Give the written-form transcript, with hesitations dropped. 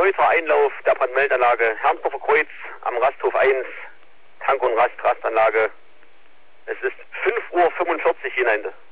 Kreuzer Einlauf der Brandmeldeanlage Herrndorfer Kreuz am Rasthof 1, Tank- und Rastanlage. Es ist 5:45 Uhr hinein.